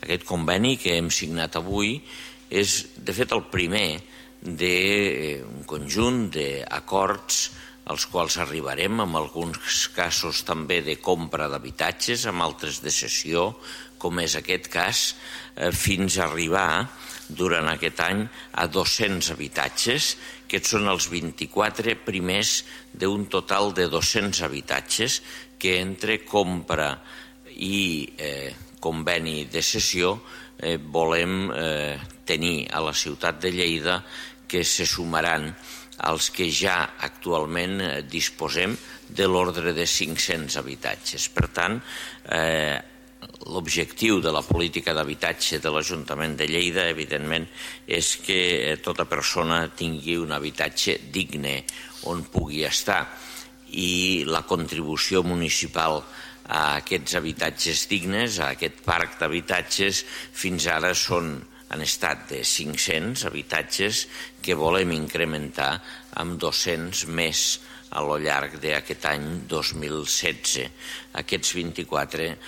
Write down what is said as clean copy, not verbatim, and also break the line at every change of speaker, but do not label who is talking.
Aquest conveni que hem signat avui és, de fet, el primer d'un conjunt d'acords als quals arribarem, en alguns casos també de compra d'habitatges, amb altres de cessió, com és aquest cas, fins a arribar durant aquest any a 200 habitatges. Aquests són els 24 primers d'un total de 200 habitatges que entre compra i conveni de cessió volem tenir a la ciutat de Lleida, que se sumaran als que ja actualment disposem de l'ordre de 500 habitatges. Per tant, l'objectiu de la política d'habitatge de l'Ajuntament de Lleida, evidentment, és que tota persona tingui un habitatge digne on pugui estar, i la contribució municipal a aquests habitatges dignes, a aquest parc d'habitatges, fins ara han estat de 500 habitatges que volem incrementar amb 200 més a lo llarg d'aquest any 2016. Aquests 24